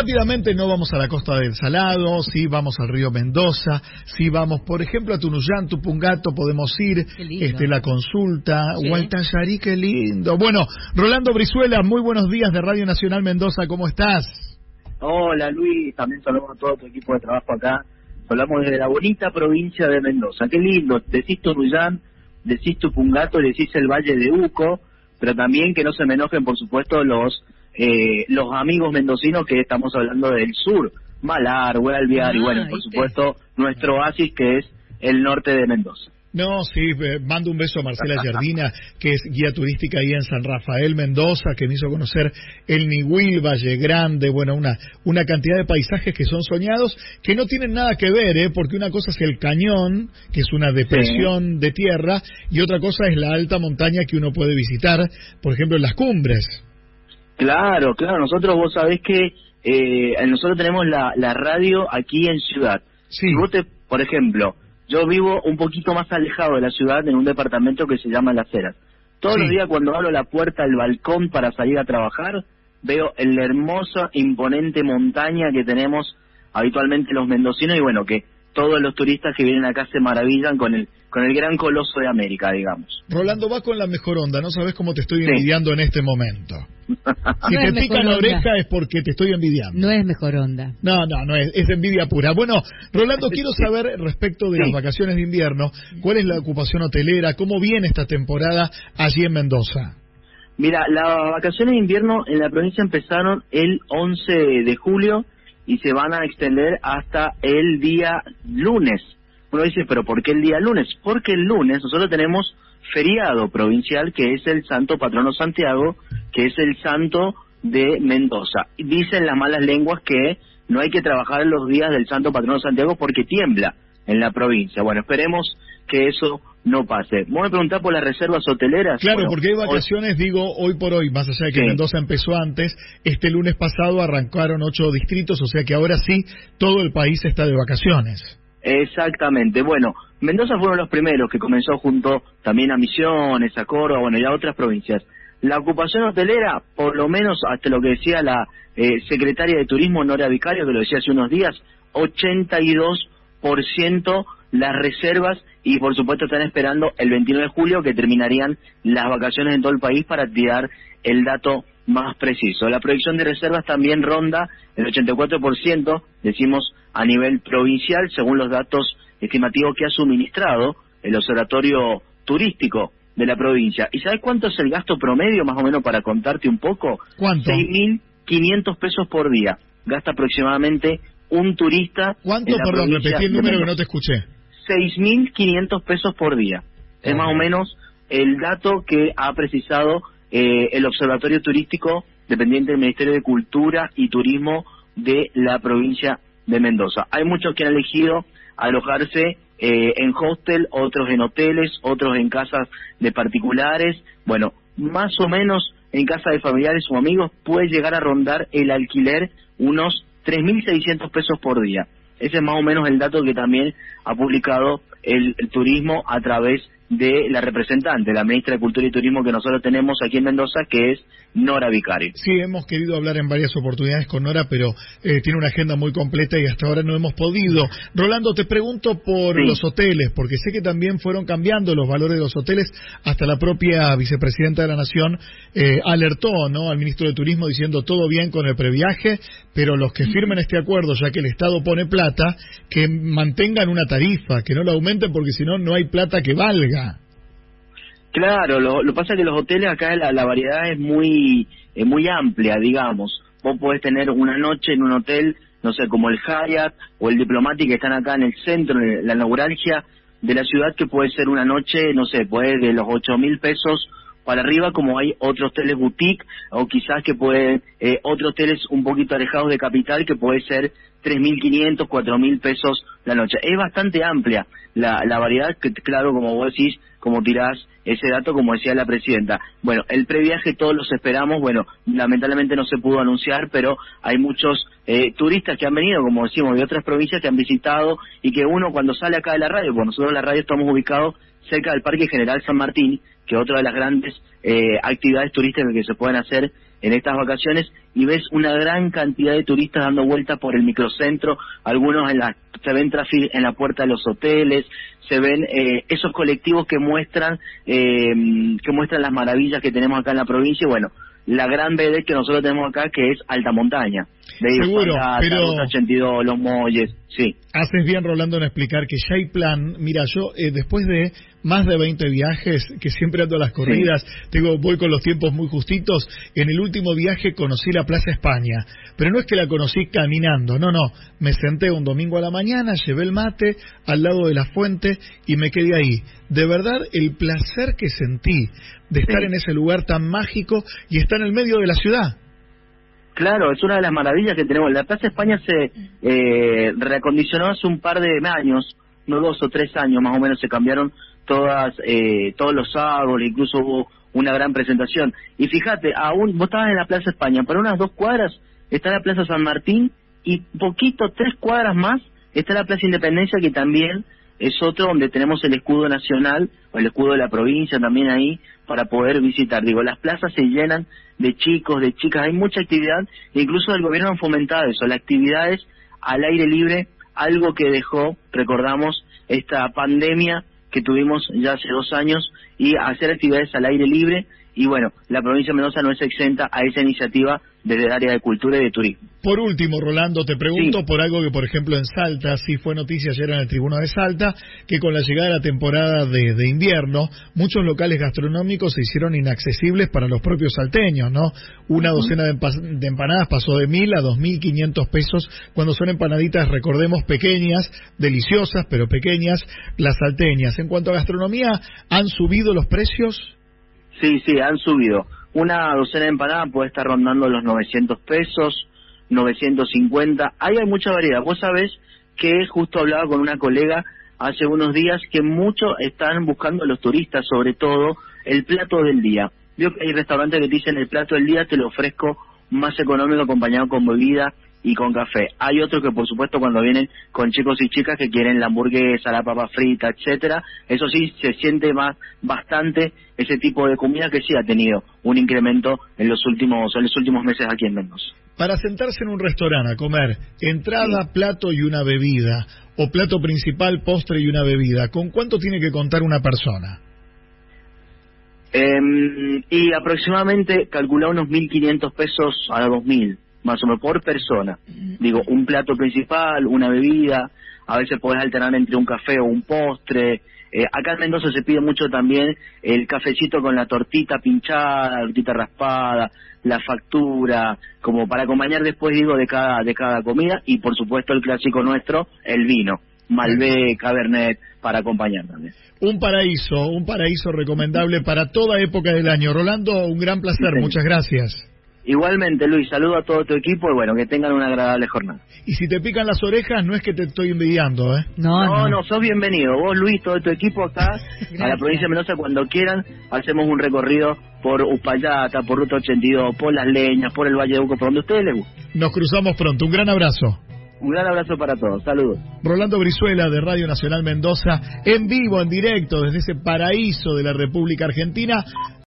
Rápidamente, no vamos a la Costa del Salado, sí vamos al río Mendoza, sí vamos, por ejemplo, a Tunuyán, Tupungato, podemos ir, la consulta, sí. Hualtayarí, qué lindo. Bueno, Rolando Brizuela, muy buenos días de Radio Nacional Mendoza, ¿cómo estás? Hola Luis, también saludamos a todo tu equipo de trabajo acá. Hablamos desde la bonita provincia de Mendoza, qué lindo, decís Tunuyán, decís Tupungato, decís el Valle de Uco, pero también que no se me enojen, por supuesto, los amigos mendocinos, que estamos hablando del sur, Malar, Guadalviar, y bueno, por supuesto, nuestro oasis, que es el norte de Mendoza. No, sí, mando un beso a Marcela Yardina, que es guía turística ahí en San Rafael, Mendoza, que me hizo conocer el Nihuil, Valle Grande, bueno, una cantidad de paisajes que son soñados, que no tienen nada que ver, porque una cosa es el cañón, que es una depresión de tierra, y otra cosa es la alta montaña que uno puede visitar, por ejemplo, en las cumbres. Claro, nosotros, vos sabés que nosotros tenemos la radio aquí en Ciudad. Sí. Si vos por ejemplo, yo vivo un poquito más alejado de la ciudad, en un departamento que se llama Las Heras. Todos los días cuando abro la puerta del balcón para salir a trabajar, veo la hermosa, imponente montaña que tenemos habitualmente los mendocinos, y bueno, que todos los turistas que vienen acá se maravillan con el gran coloso de América, digamos. Rolando, va con la mejor onda, no sabes cómo te estoy envidiando en este momento. Si te pica la oreja es porque te estoy envidiando. No es mejor onda. No es envidia pura. Bueno, Rolando, quiero saber respecto de las vacaciones de invierno, ¿cuál es la ocupación hotelera? ¿Cómo viene esta temporada allí en Mendoza? Mira, las vacaciones de invierno en la provincia empezaron el 11 de julio y se van a extender hasta el día lunes. Uno dice, ¿pero por qué el día lunes? Porque el lunes nosotros tenemos feriado provincial, que es el Santo Patrono Santiago, que es el santo de Mendoza. Dicen las malas lenguas que no hay que trabajar los días del Santo Patrono Santiago porque tiembla en la provincia. Bueno, esperemos que eso no pase. ¿Vos me preguntás por las reservas hoteleras? Claro, bueno, porque hay vacaciones, hoy por hoy, más allá de que Mendoza empezó antes, este lunes pasado arrancaron 8 distritos, o sea que ahora sí todo el país está de vacaciones. Exactamente. Bueno, Mendoza fueron los primeros que comenzó junto también a Misiones, a Córdoba, bueno, y a otras provincias. La ocupación hotelera, por lo menos hasta lo que decía la secretaria de Turismo, Nora Vicario, que lo decía hace unos días, 82% las reservas, y por supuesto están esperando el 29 de julio que terminarían las vacaciones en todo el país para tirar el dato más preciso. La proyección de reservas también ronda el 84%, decimos a nivel provincial, según los datos estimativos que ha suministrado el Observatorio Turístico de la provincia. ¿Y sabes cuánto es el gasto promedio, más o menos, para contarte un poco? ¿Cuánto? 6.500 pesos por día. Gasta aproximadamente un turista. ¿Cuánto? Perdón, repetí el número que no te escuché. 6.500 pesos por día. Es más o menos el dato que ha precisado el Observatorio Turístico dependiente del Ministerio de Cultura y Turismo de la provincia de Mendoza. Hay muchos que han elegido alojarse en hostel, otros en hoteles, otros en casas de particulares. Bueno, más o menos en casa de familiares o amigos puede llegar a rondar el alquiler unos 3.600 pesos por día. Ese es más o menos el dato que también ha publicado el turismo a través de la representante, la ministra de Cultura y Turismo que nosotros tenemos aquí en Mendoza, que es Nora Vicario. Sí, hemos querido hablar en varias oportunidades con Nora, pero tiene una agenda muy completa y hasta ahora no hemos podido. Rolando, te pregunto por los hoteles, porque sé que también fueron cambiando los valores de los hoteles, hasta la propia vicepresidenta de la Nación alertó, ¿no?, al ministro de Turismo diciendo todo bien con el previaje, pero los que firmen este acuerdo, ya que el Estado pone plata, que mantengan una tarifa, que no la aumenten, porque si no, no hay plata que valga. Claro, lo pasa es que los hoteles acá la variedad es muy amplia, digamos. Vos podés tener una noche en un hotel, no sé, como el Hyatt o el Diplomatic, que están acá en el centro, en la neuralgia de la ciudad, que puede ser una noche, no sé, puede de los 8.000 pesos para arriba, como hay otros hoteles boutique, o quizás que pueden, otros hoteles un poquito alejados de capital, que puede ser 3.500, 4.000 pesos la noche. Es bastante amplia la variedad, que claro, como vos decís, como tirás ese dato, como decía la presidenta. Bueno, el previaje todos los esperamos, bueno, lamentablemente no se pudo anunciar, pero hay muchos turistas que han venido, como decimos, de otras provincias que han visitado, y que uno cuando sale acá de la radio, pues nosotros en la radio estamos ubicados cerca del Parque General San Martín, que es otra de las grandes actividades turísticas que se pueden hacer en estas vacaciones y ves una gran cantidad de turistas dando vueltas por el microcentro, algunos se ven tráfico en la puerta de los hoteles, se ven esos colectivos que muestran las maravillas que tenemos acá en la provincia, y bueno, la gran BD que nosotros tenemos acá, que es alta montaña. Seguro, pero Ruta 82, Los Molles, sí. Haces bien, Rolando, en explicar que ya hay plan. Mira, yo después de más de 20 viajes, que siempre ando a las corridas, voy con los tiempos muy justitos, en el último viaje conocí la Plaza España, pero no es que la conocí caminando, no, me senté un domingo a la mañana, llevé el mate al lado de la fuente y me quedé ahí. De verdad, el placer que sentí de estar en ese lugar tan mágico y estar en el medio de la ciudad. Claro, es una de las maravillas que tenemos. La Plaza España se reacondicionó hace un par de años, no 2 o 3 años más o menos, se cambiaron todos los árboles, incluso hubo una gran presentación. Y fíjate, vos estabas en la Plaza España, por unas 2 cuadras está la Plaza San Martín y poquito, 3 cuadras más, está la Plaza Independencia, que también es otro donde tenemos el escudo nacional, o el escudo de la provincia también ahí, para poder visitar. Las plazas se llenan de chicos, de chicas, hay mucha actividad, e incluso el gobierno han fomentado eso, las actividades al aire libre, algo que dejó, recordamos, esta pandemia que tuvimos ya hace 2 años, y hacer actividades al aire libre, y bueno, la provincia de Mendoza no es exenta a esa iniciativa desde el área de cultura y de turismo. Por último, Rolando, te pregunto por algo que, por ejemplo, en Salta, sí fue noticia ayer en el Tribuna de Salta, que con la llegada de la temporada de invierno, muchos locales gastronómicos se hicieron inaccesibles para los propios salteños, ¿no? Una docena de empanadas pasó de 1.000 a 2.500 pesos, cuando son empanaditas, recordemos, pequeñas, deliciosas, pero pequeñas, las salteñas. En cuanto a gastronomía, ¿han subido los precios? Sí, han subido. Una docena de empanadas puede estar rondando los 900 pesos, 950. Ahí hay mucha variedad. Vos sabés que justo hablaba con una colega hace unos días que muchos están buscando, los turistas sobre todo, el plato del día. Veo que hay restaurantes que te dicen el plato del día te lo ofrezco más económico acompañado con bebida y con café. Hay otros que, por supuesto, cuando vienen con chicos y chicas que quieren la hamburguesa, la papa frita, etcétera, eso sí, se siente bastante ese tipo de comida, que sí ha tenido un incremento en los últimos meses aquí en Mendoza. Para sentarse en un restaurante a comer, entrada, plato y una bebida, o plato principal, postre y una bebida, ¿con cuánto tiene que contar una persona? Y aproximadamente calcula unos 1.500 pesos a 2.000. Más o menos por persona. Un plato principal, una bebida, a veces podés alternar entre un café o un postre. Acá en Mendoza se pide mucho también el cafecito con la tortita pinchada, la tortita raspada, la factura, como para acompañar después, de cada comida, y por supuesto el clásico nuestro, el vino, Malbec, Cabernet, para acompañar también. Un paraíso recomendable para toda época del año. Rolando, un gran placer, muchas gracias. Igualmente, Luis, saludo a todo tu equipo y bueno, que tengan una agradable jornada. Y si te pican las orejas, no es que te estoy envidiando, ¿eh? No, sos bienvenido. Vos, Luis, todo tu equipo acá, a la provincia de Mendoza, cuando quieran, hacemos un recorrido por Uspallata, por Ruta 82, por Las Leñas, por el Valle de Uco, por donde a ustedes les guste. Nos cruzamos pronto. Un gran abrazo. Un gran abrazo para todos. Saludos. Rolando Brizuela, de Radio Nacional Mendoza, en vivo, en directo, desde ese paraíso de la República Argentina.